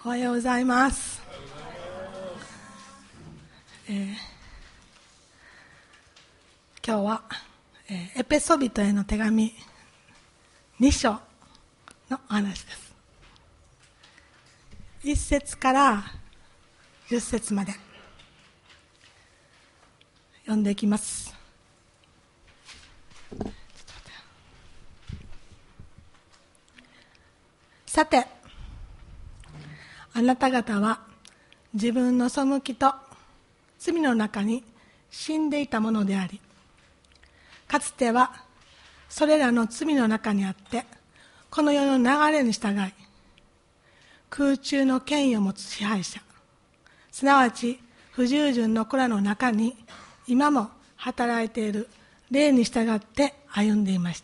おはようございます。今日は、エペソビトへの手紙2章のお話です。1節から10節まで読んでいきます。さて、あなた方は自分の背きと罪の中に死んでいたものであり、かつてはそれらの罪の中にあって、この世の流れに従い、空中の権威を持つ支配者、すなわち不従順の子らの中に今も働いている霊に従って歩んでいました。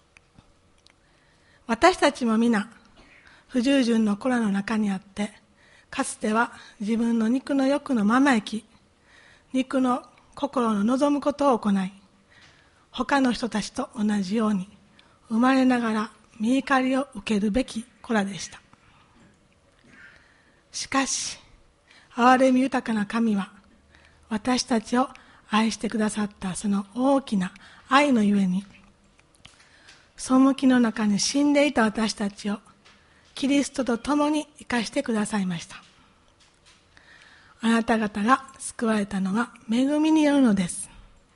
私たちも皆不従順の子らの中にあって、かつては自分の肉の欲のまま生き、肉の心の望むことを行い、他の人たちと同じように生まれながら御怒りを受けるべき子らでした。しかし、憐れみ豊かな神は、私たちを愛してくださったその大きな愛のゆえに、背きの中に死んでいた私たちをキリストと共に生かしてくださいました。あなた方が救われたのは恵みによるのです。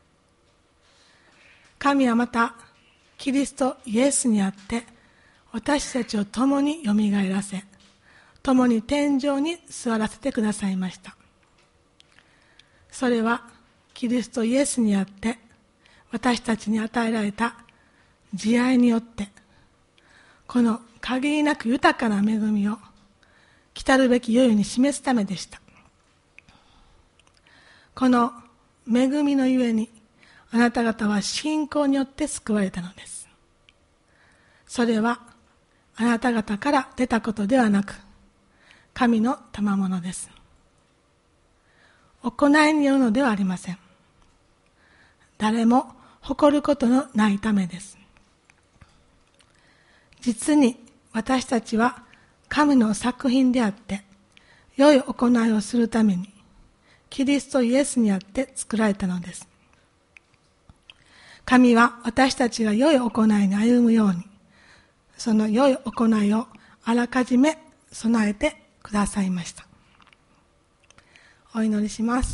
神はまたキリストイエスにあって私たちを共によみがえらせ、共に天上に座らせてくださいました。それはキリストイエスにあって私たちに与えられた慈愛によって、この限りなく豊かな恵みを来たるべき世々に示すためでした。この恵みのゆえにあなた方は信仰によって救われたのです。それはあなた方から出たことではなく、神の賜物です。行いによるのではありません。誰も誇ることのないためです。実に私たちは神の作品であって、良い行いをするためにキリストイエスにあって作られたのです。神は私たちが良い行いに歩むように、その良い行いをあらかじめ備えてくださいました。お祈りします。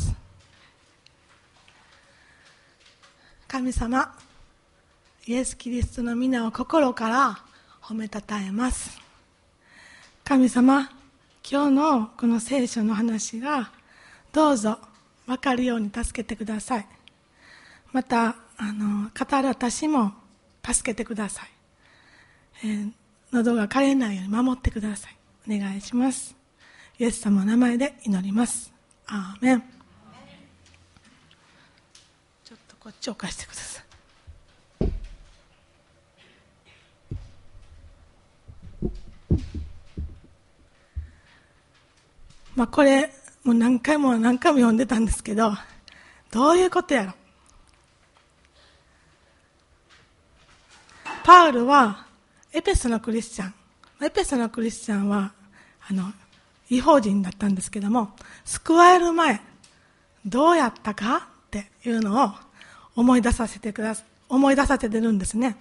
神様、イエス・キリストの皆を心から褒めたたえます。神様、今日のこの聖書の話がどうぞ分かるように助けてください。また語る私も助けてください。喉が枯れないように守ってください。お願いします。イエス様の名前で祈ります。アーメン。ちょっとこっちを貸してください。これもう何回も読んでたんですけど、どういうことやろ。パウルはエペソのクリスチャンは異邦人だったんですけども、救われる前どうやったかっていうのを思い出させてるんですね。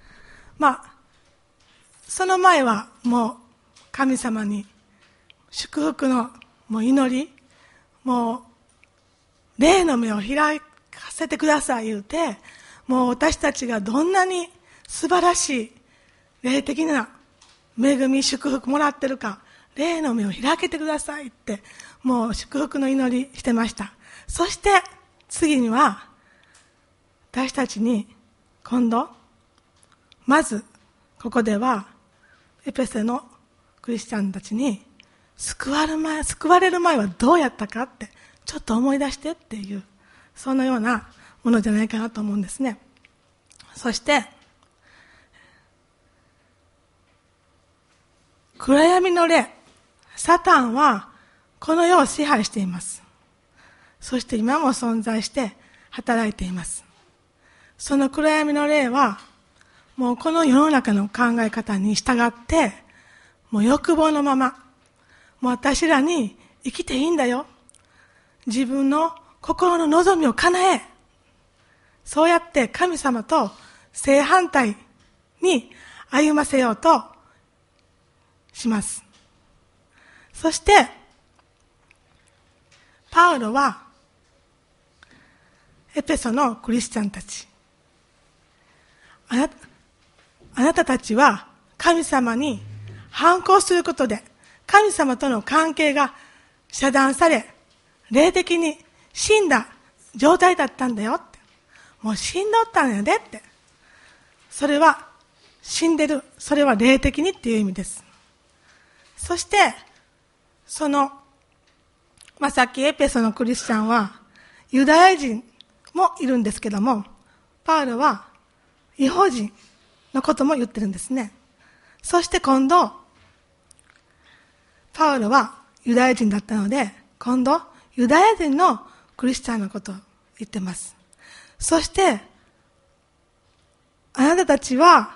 その前はもう神様に祝福の祈り、もう霊の目を開かせてください言うて、もう私たちがどんなに素晴らしい霊的な恵み祝福もらってるか、霊の目を開けてくださいってもう祝福の祈りしてました。そして次には私たちに今度まずここではエペソのクリスチャンたちに救われる前はどうやったかってちょっと思い出してっていう、そのようなものじゃないかなと思うんですね。そして暗闇の霊、サタンはこの世を支配しています。そして今も存在して働いています。その暗闇の霊はもうこの世の中の考え方に従って、もう欲望のまま、 もう私らに生きていいんだよ。自分の心の望みを叶え。そうやって神様と正反対に歩ませようとします。そして、パウロは、エペソのクリスチャンたち、あなたたちは神様に反抗することで、神様との関係が遮断され、霊的に死んだ状態だったんだよって。もう死んどったんやでって。それは死んでる。それは霊的にっていう意味です。そして、さっきエペソのクリスチャンはユダヤ人もいるんですけども、パウロは異邦人のことも言ってるんですね。そして今度、パウロはユダヤ人だったので、今度ユダヤ人のクリスチャンのことを言ってます。そして、あなたたちは、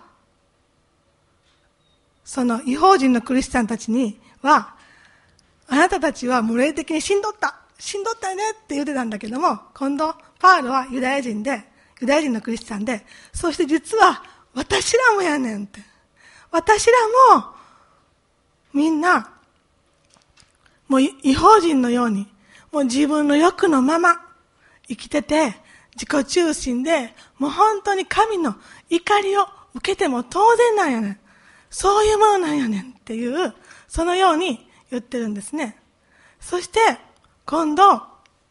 その異邦人のクリスチャンたちには、あなたたちはもう霊的に死んどったよねって言ってたんだけども、今度パウロはユダヤ人のクリスチャンで、そして実は私らもやねんって。私らもみんなもう異邦人のように、もう自分の欲のまま生きてて、自己中心で、もう本当に神の怒りを受けても当然なんやねん。そういうものなんやねんっていう、そのように言ってるんですね。そして、今度、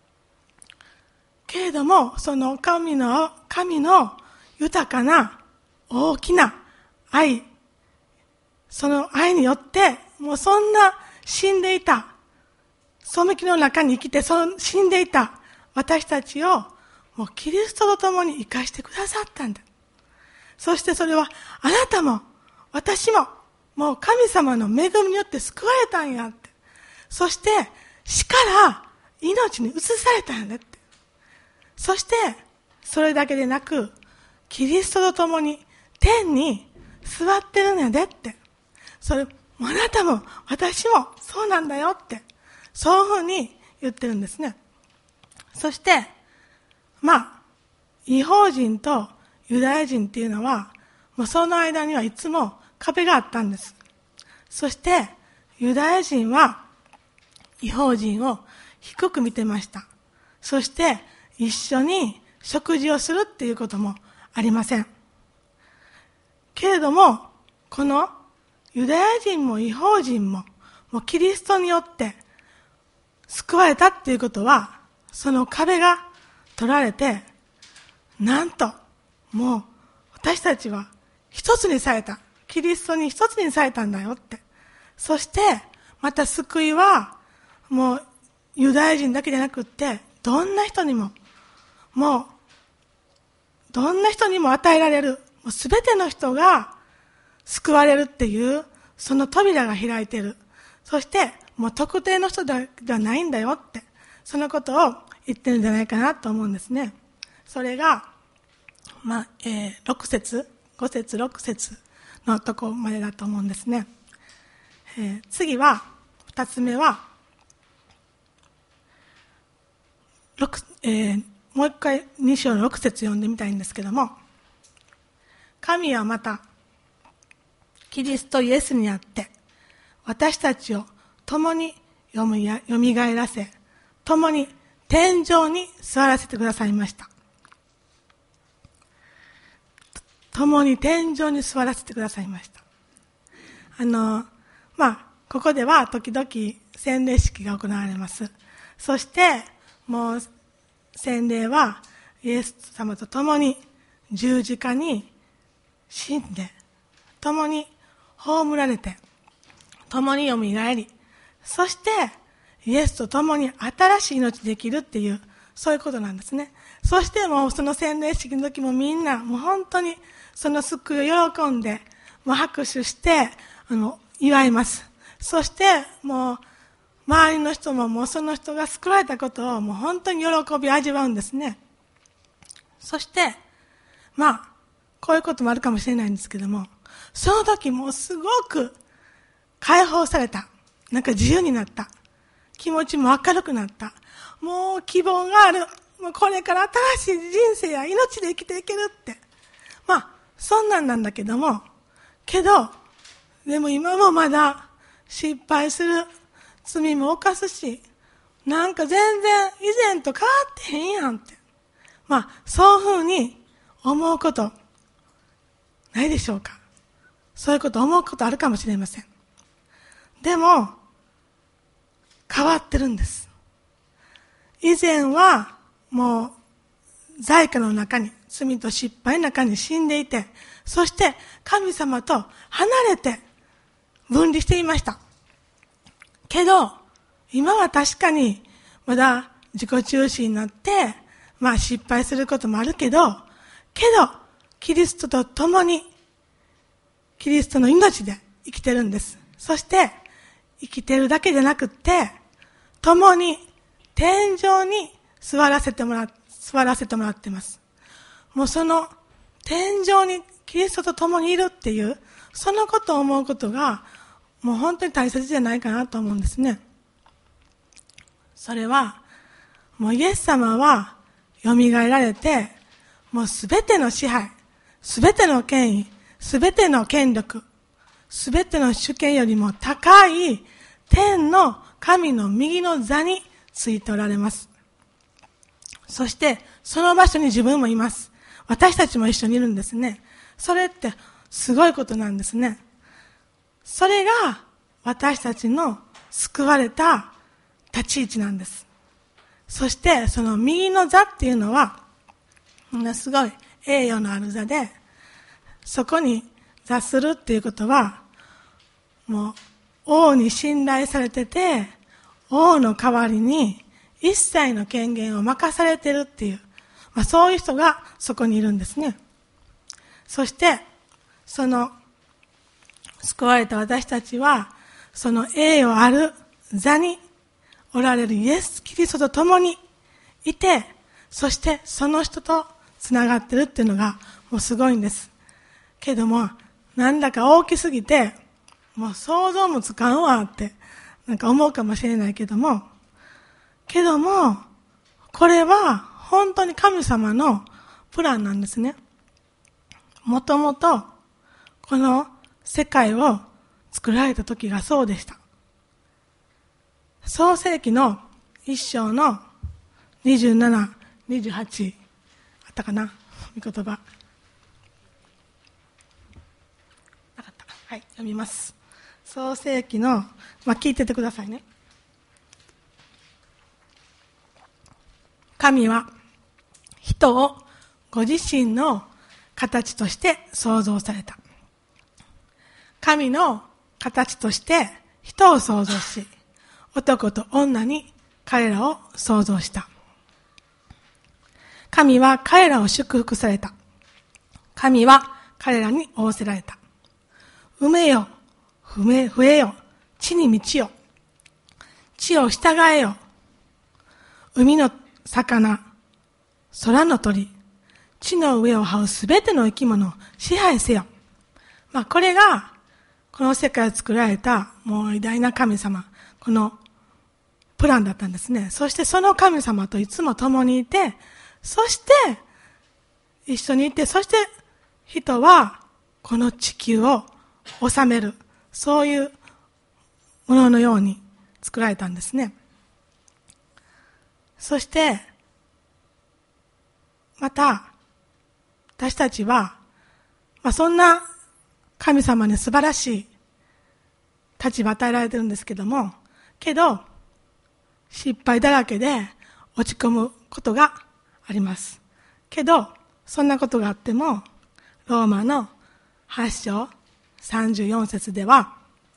けれども、その神の豊かな大きな愛、その愛によって、もうそんな死んでいた、背きの中に生きて死んでいた私たちを、もうキリストと共に生かしてくださったんだ。そしてそれは、あなたも、私も、もう神様の恵みによって救われたんやって。そして、死から命に移されたんだって。そして、それだけでなく、キリストと共に天に座ってるんやでって。それ、あなたも私もそうなんだよって。そういうふうに言ってるんですね。そして、異邦人とユダヤ人っていうのは、もうその間にはいつも壁があったんです。そして、ユダヤ人は異邦人を低く見てました。そして、一緒に食事をするっていうこともありません。けれども、このユダヤ人も異邦人も、もうキリストによって救われたっていうことは、その壁が取られて、なんと、もう私たちは一つにされた。キリストに一つにされたんだよって。そして、また救いは、もうユダヤ人だけじゃなくって、どんな人にも与えられる。もうすべての人が救われるっていう、その扉が開いている。そして、もう特定の人ではないんだよって、そのことを言ってるんじゃないかなと思うんですね。それが、6節、5節、6節のとこまでだと思うんですね。次は、2つ目は、もう一回2章の6節読んでみたいんですけども、神はまた、キリストイエスにあって、私たちを共によみがえらせ、共に天井に座らせてくださいました。共に天井に座らせてくださいました。ここでは時々洗礼式が行われます。そして、もう洗礼はイエス様と共に十字架に死んで、共に葬られて、共によみがえり、そしてイエスと共に新しい命できるっていう、そういうことなんですね。そしてもうその洗礼式の時もみんなもう本当にその救いを喜んで、もう拍手して祝います。そしてもう周りの人ももうその人が救われたことをもう本当に喜び味わうんですね。そしてこういうこともあるかもしれないんですけども、その時もうすごく解放された。 なんか自由になった。気持ちも明るくなった。もう希望がある。もうこれから新しい人生や命で生きていけるって。まあ、そんなんなんだけども、でも今もまだ失敗する、罪も犯すし、なんか全然以前と変わってへんやんって。まあ、そういうふうに思うことないでしょうか。そういうこと思うことあるかもしれません。でも、変わってるんです。以前はもう罪悪の中に、罪と失敗の中に死んでいて、そして神様と離れて分離していました。けど、今は確かにまだ自己中心になって、まあ失敗することもあるけど、キリストと共に、キリストの命で生きてるんです。そして、生きてるだけじゃなくって、共に天井に座らせてもらっています。もうその天井にキリストと共にいるっていう、そのことを思うことが、もう本当に大切じゃないかなと思うんですね。それは、もうイエス様は蘇られて、もうすべての支配、すべての権威、すべての権力、すべての主権よりも高い天の神の右の座についておられます。そして、その場所に自分もいます。私たちも一緒にいるんですね。それってすごいことなんですね。それが私たちの救われた立ち位置なんです。そして、その右の座っていうのは、すごい栄誉のある座で、そこに座するっていうことは、もう王に信頼されてて、王の代わりに一切の権限を任されてるっていう、そういう人がそこにいるんですね。そして、その救われた私たちは、その栄誉ある座におられるイエス・キリストと共にいて、そしてその人とつながってるっていうのがもうすごいんです。けども、なんだか大きすぎて、もう想像もつかんわってなんか思うかもしれないけども、これは本当に神様のプランなんですね。もともとこの世界を作られた時がそうでした。創世記の1章の27、28あったかな、御言葉。なかった。はい、読みます。創世記の、聞いててくださいね。神は人をご自身の形として創造された。神の形として人を創造し、男と女に彼らを創造した。神は彼らを祝福された。神は彼らに仰せられた。埋めよ、増えよ、地に満ちよ。地を従えよ。海の魚、空の鳥、地の上を這うすべての生き物を支配せよ。これが、この世界を作られた、もう偉大な神様、このプランだったんですね。そしてその神様といつも共にいて、そして、一緒にいて、そして人は、この地球を治める、そういうもののように作られたんですね。そして、また、私たちは、そんな神様に素晴らしい立場与えられてるんですけど、失敗だらけで落ち込むことがあります。そんなことがあっても、ローマの8章34節では、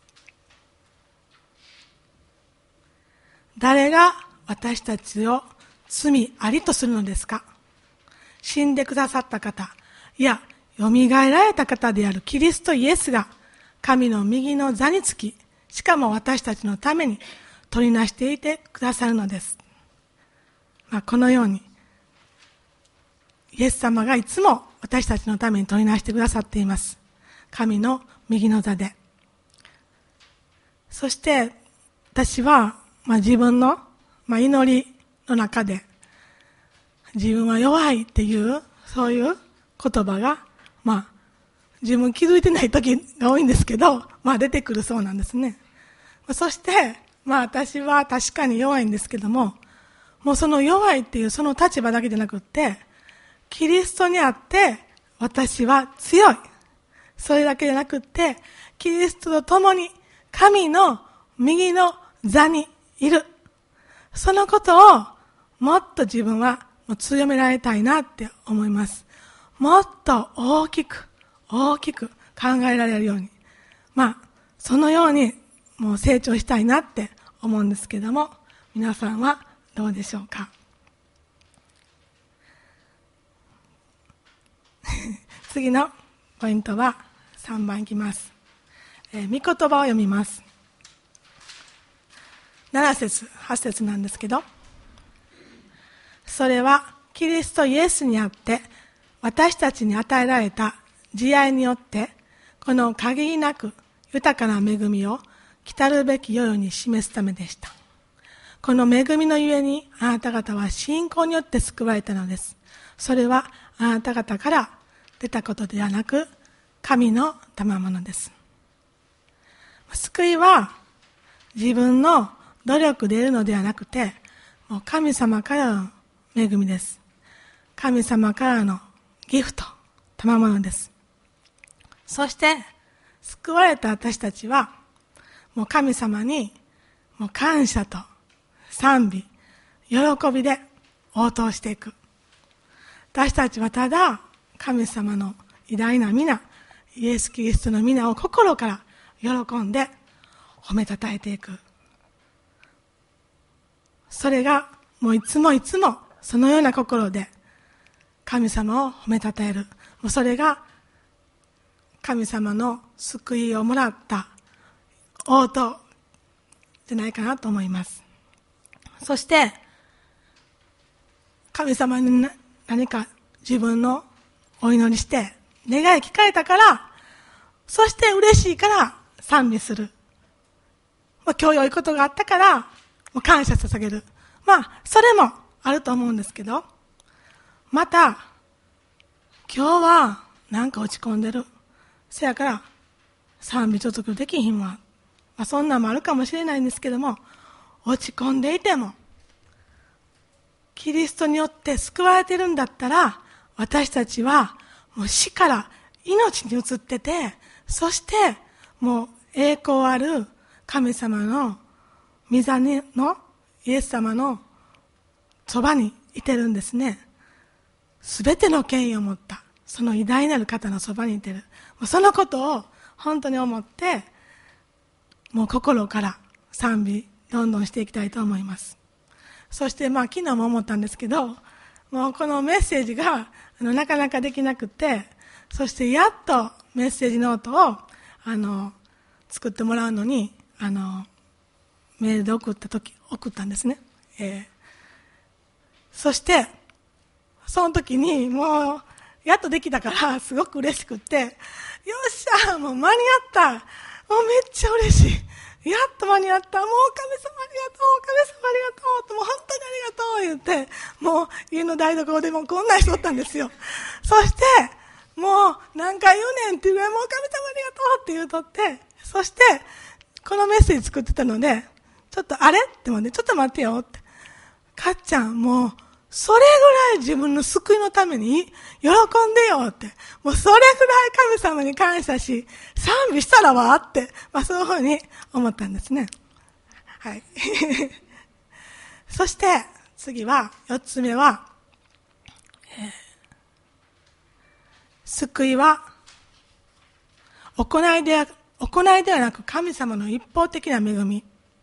誰が私たちを罪ありとするのですか。死んでくださった方、いや、蘇られた方であるキリストイエスが神の右の座につき、しかも私たちのために取りなしていてくださるのです。このように、イエス様がいつも私たちのために取りなしてくださっています。神の右の座で。そして、 私は、自分の、祈りの中で、自分は弱いっていう、そういう言葉が、自分気づいてない時が多いんですけど、出てくるそうなんですね。そして、私は確かに弱いんですけども、もうその弱いっていうその立場だけじゃなくって、キリストにあって私は強い。それだけじゃなくって、キリストと共に神の右の座にいる。そのことをもっと自分は強められたいなって思います。もっと大きく考えられるように。そのようにもう成長したいなって思うんですけども、皆さんはどうでしょうか。次のポイントは3番いきます。御言葉を読みます。7節8節なんですけど、それはキリストイエスにあって私たちに与えられた慈愛によってこの限りなく豊かな恵みを来るべき世々に示すためでした。この恵みのゆえにあなた方は信仰によって救われたのです。それはあなた方から出たことではなく神の賜物です。救いは自分の努力で得るのではなくて、もう神様からの恵みです。神様からのギフト、賜物です。そして救われた私たちはもう神様にもう感謝と賛美、喜びで応答していく。私たちはただ神様の偉大な皆、イエス・キリストの皆を心から喜んで褒めたたえていく。それがもういつもそのような心で神様を褒めたたえる。もうそれが神様の救いをもらった応答じゃないかなと思います。そして神様に何か自分のお祈りして願い聞かれたから、そして嬉しいから賛美する。今日良いことがあったから感謝捧げる。それもあると思うんですけど、また今日はなんか落ち込んでる。せやから賛美ちょっとできひんわ。そんなんもあるかもしれないんですけども、落ち込んでいてもキリストによって救われているんだったら、私たちはもう死から命に移ってて、そしてもう栄光ある神様の御座のイエス様のそばにいてるんですね。すべての権威を持ったその偉大なる方のそばにいてる。そのことを本当に思って、もう心から賛美どんどんしていきたいと思います。そして昨日も思ったんですけど、もうこのメッセージがなかなかできなくて、そしてやっとメッセージノートを作ってもらうのにメールで送ったんですね。そしてその時にもうやっとできたからすごく嬉しくって、よっしゃもう間に合った、もうめっちゃ嬉しい、やっと間に合った、もう神様ありがとう、神様ありがとうってもう本当にありがとう言って、もう家の台所でもこんなんしとったんですよ。そしてもう何回言うねんっていうぐらい、もう神様ありがとうって言うとって、そしてこのメッセージ作ってたので、ちょっとあれってもね、ちょっと待ってよって、かっちゃんもうそれぐらい自分の救いのために喜んでよって、もうそれぐらい神様に感謝し賛美したらわって、そういうふうに思ったんですね。はいそして次は4つ目は、救いは行いではなく神様の一方的な恵み。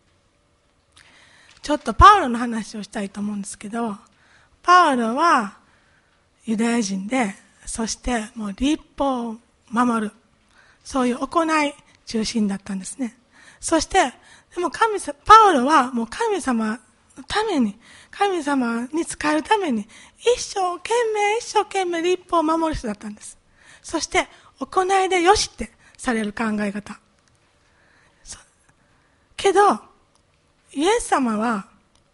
ちょっとパウロの話をしたいと思うんですけど、パウロはユダヤ人で、そしてもう律法を守る、そういう行い中心だったんですね。そしてでもパウロはもう神様のために、神様に仕えるために一生懸命律法を守る人だったんです。そして行いでよしってされる考え方。けどイエス様の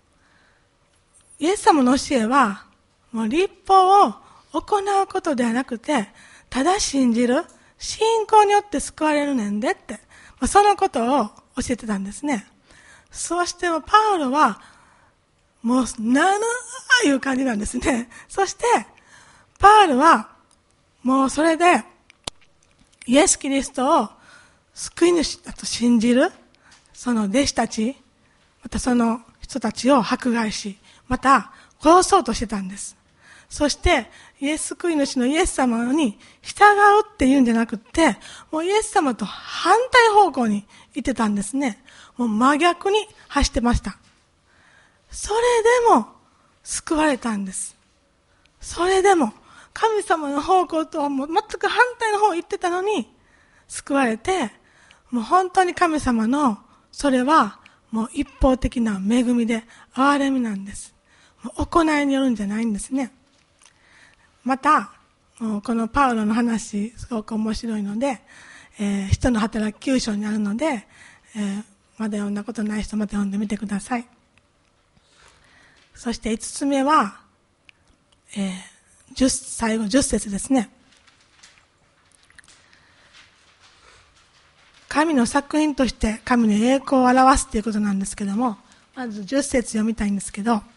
教えは、もう律法を行うことではなくて、ただ信じる、信仰によって救われるねんでって、そのことを教えてたんですね。そしてパウロは、もういう感じなんですね。そして、パウロは、もうそれで、イエス・キリストを救い主だと信じる、その弟子たち、またその人たちを迫害し、また殺そうとしてたんです。そして、救い主のイエス様に従うっていうんじゃなくって、もうイエス様と反対方向に行ってたんですね。もう真逆に走ってました。それでも救われたんです。それでも神様の方向とはもう全く反対の方行ってたのに救われて、もう本当に神様のそれはもう一方的な恵みで憐れみなんです。もう行いによるんじゃないんですね。またこのパウロの話すごく面白いので、人の働き9章にあるので、まだ読んだことない人また読んでみてください。そして5つ目は、最後10節ですね。神の作品として神の栄光を表すということなんですけども、まず10節読みたいんですけど、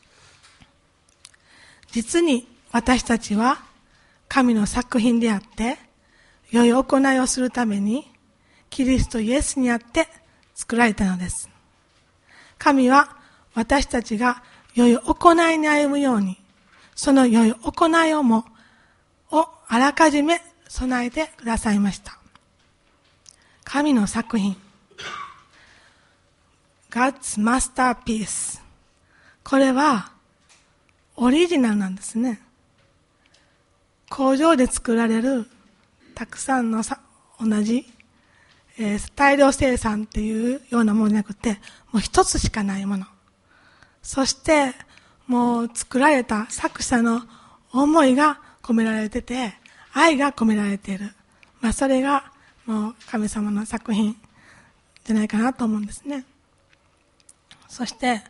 実に私たちは神の作品であって、良い行いをするためにキリストイエスにあって作られたのです。神は私たちが良い行いに歩むように、その良い行いをあらかじめ備えてくださいました。神の作品、God's masterpiece。これはオリジナルなんですね。工場で作られるたくさんの同じ、大量生産っていうようなものじゃなくて、もう一つしかないもの。そしてもう作られた作者の思いが込められてて、愛が込められている。それがもう神様の作品じゃないかなと思うんですね。そして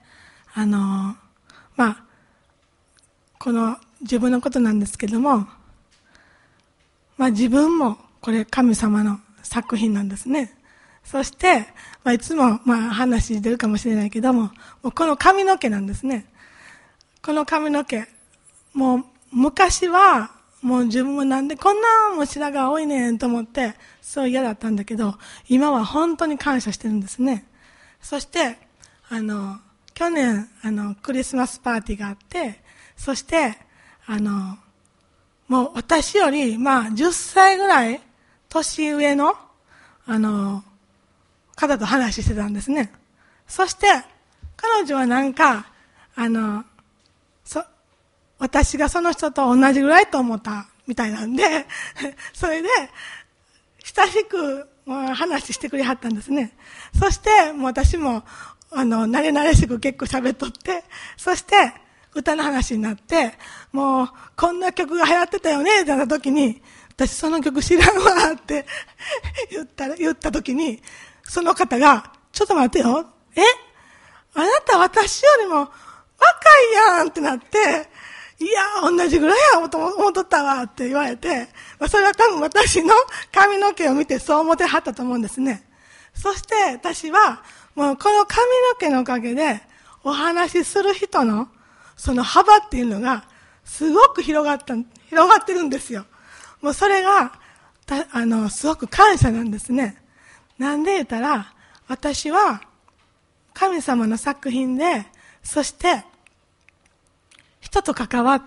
この自分のことなんですけども、自分もこれ神様の作品なんですね。そして、いつも話してるかもしれないけども、この髪の毛なんですね。この髪の毛、もう昔はもう自分もなんでこんなも白髪多いねんと思ってそう嫌だったんだけど、今は本当に感謝してるんですね。そして去年クリスマスパーティーがあって、そしてもう私より10歳ぐらい年上の方と話してたんですね。そして彼女は私がその人と同じぐらいと思ったみたいなんでそれで親しく話してくれはったんですね。そしてもう私も慣れ慣れしく結構喋っとって、そして歌の話になって、もうこんな曲が流行ってたよねってなった時に、私その曲知らんわって言った時に、その方がちょっと待ってよ、あなた私よりも若いやんってなって、いや同じぐらいや思っとったわって言われて、それは多分私の髪の毛を見てそう思ってはったと思うんですね。そして私はもうこの髪の毛のおかげでお話しする人のその幅っていうのがすごく広がってるんですよ。もうそれがすごく感謝なんですね。なんで言ったら、私は神様の作品で、そして人と関わって、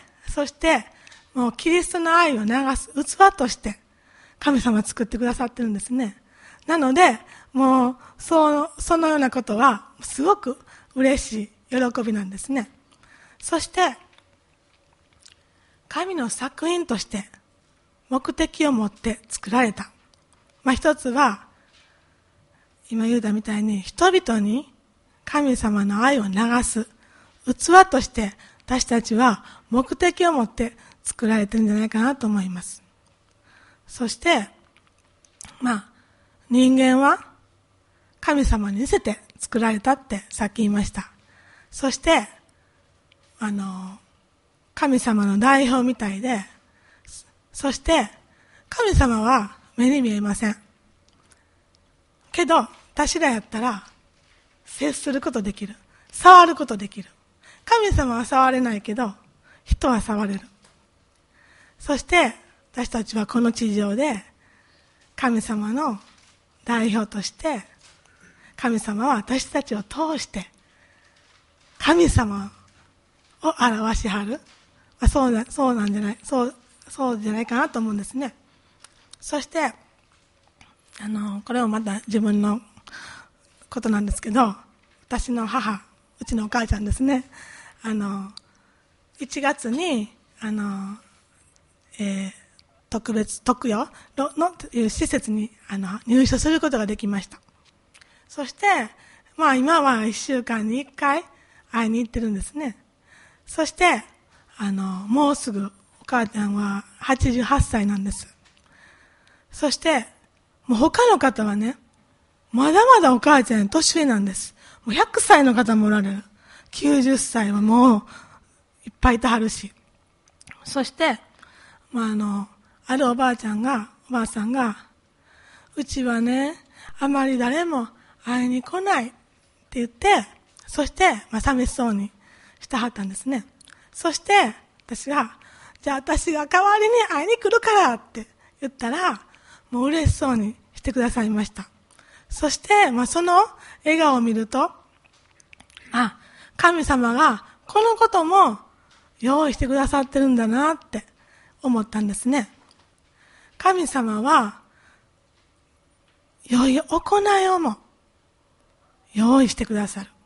そしてもうキリストの愛を流す器として神様作ってくださってるんですね。なのでもうそのようなことはすごく嬉しい喜びなんですね。そして神の作品として目的を持って作られた。一つは今言うたみたいに人々に神様の愛を流す器として私たちは目的を持って作られてるんじゃないかなと思います。そして人間は神様に似せて作られたってさっき言いました。そして、神様の代表みたいで、そして、神様は目に見えません。けど、私らやったら、接することできる。触ることできる。神様は触れないけど、人は触れる。そして、私たちはこの地上で、神様の代表として、神様は私たちを通して、神様を表しはる。そうなんじゃない、そうじゃないかなと思うんですね。そして、これもまた自分のことなんですけど、私の母、うちのお母ちゃんですね、1月に、特養のという施設に入所することができました。そして、今は1週間に1回会いに行ってるんですね。そして、もうすぐお母ちゃんは88歳なんです。そして、もう他の方はね、まだまだお母ちゃん年上なんです。もう100歳の方もおられる。90歳はもういっぱいいてはるし。そして、あるおばあさんが、うちはね、あまり誰も会いに来ないって言って、そして、寂しそうにしてはったんですね。そして、私が、じゃあ私が代わりに会いに来るからって言ったら、もう嬉しそうにしてくださいました。そして、その笑顔を見ると、神様がこのことも用意してくださってるんだなって思ったんですね。神様は、良い行いをも用意してくださる。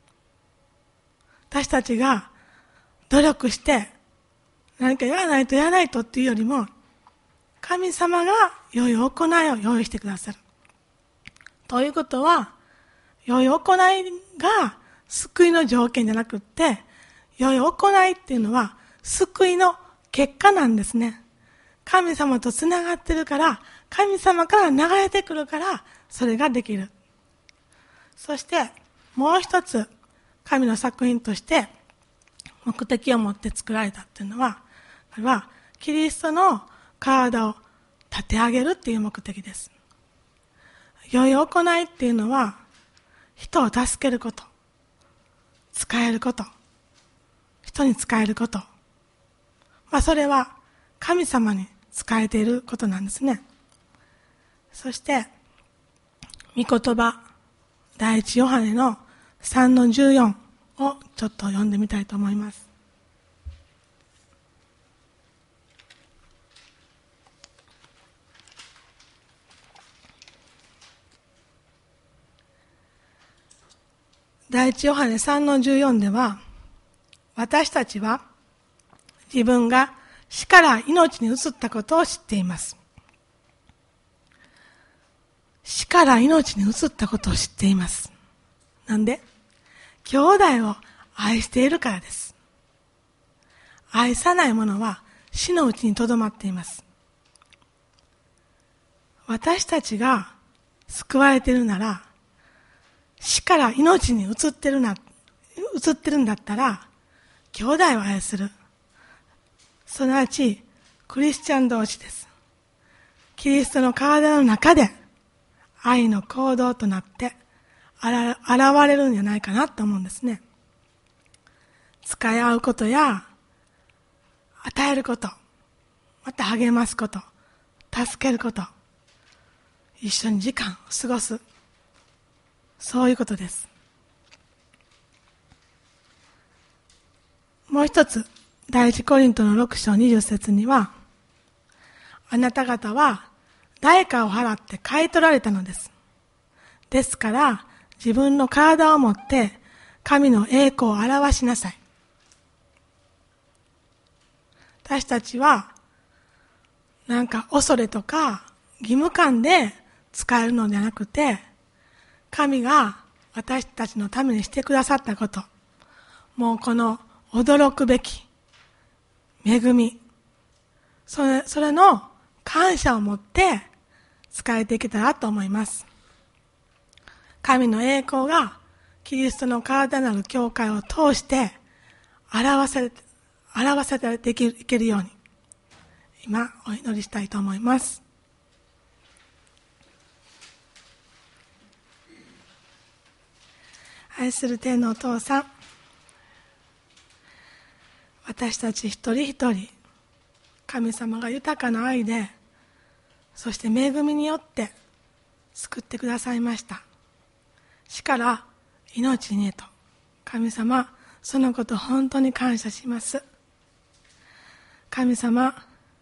私たちが努力して何かやらないとっていうよりも、神様が良い行いを用意してくださる。ということは、良い行いが救いの条件じゃなくって、良い行いっていうのは救いの結果なんですね。神様とつながってるから、神様から流れてくるから、それができる。そして、もう一つ、神の作品として目的を持って作られたっていうのは、これはキリストの体を立て上げるっていう目的です。良い行いっていうのは、人を助けること、使えること、人に使えること、それは神様に使えていることなんですね。そして、御言葉、第一ヨハネの3-14をちょっと読んでみたいと思います。第一ヨハネ 3-14 では、私たちは自分が死から命に移ったことを知っています。死から命に移ったことを知っています。なんで？兄弟を愛しているからです。愛さない者は死のうちにとどまっています。私たちが救われているなら、死から命に移ってるんだったら、兄弟を愛する。すなわち、クリスチャン同士です。キリストの体の中で、愛の行動となって、現れるんじゃないかなと思うんですね。使い合うことや、与えること、また励ますこと、助けること、一緒に時間を過ごす。そういうことです。もう一つ、第一コリントの6章20節には、あなた方は代価を払って買い取られたのです。ですから、自分の体を持って神の栄光を表しなさい。私たちは、恐れとか義務感で使えるのではなくて、神が私たちのためにしてくださったこと、もうこの驚くべき恵み、それの感謝を持って使えていけたらと思います。 神の栄光がキリストの体なる教会を通して表せていけるように今お祈りしたいと思います。愛する天のお父さん、私たち一人一人神様が豊かな愛で、そして恵みによって救ってくださいました。死から命にへと、神様そのこと本当に感謝します。神様、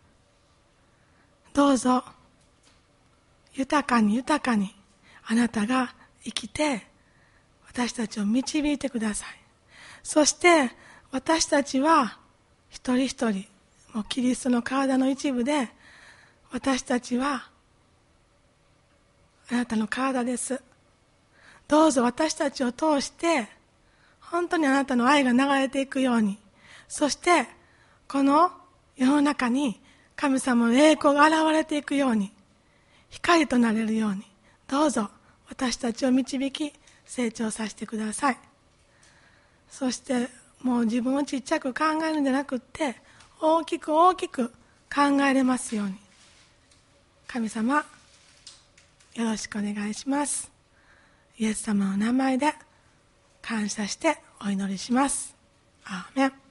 どうぞ豊かに豊かにあなたが生きて私たちを導いてください。そして私たちは一人一人もうキリストの体の一部で、私たちはあなたの体です。どうぞ私たちを通して本当にあなたの愛が流れていくように、そしてこの世の中に神様の栄光が現れていくように、光となれるように、どうぞ私たちを導き成長させてください。そしてもう自分をちっちゃく考えるんじゃなくって、大きく大きく考えれますように、神様よろしくお願いします。イエス様の名前で感謝してお祈りします。アーメン。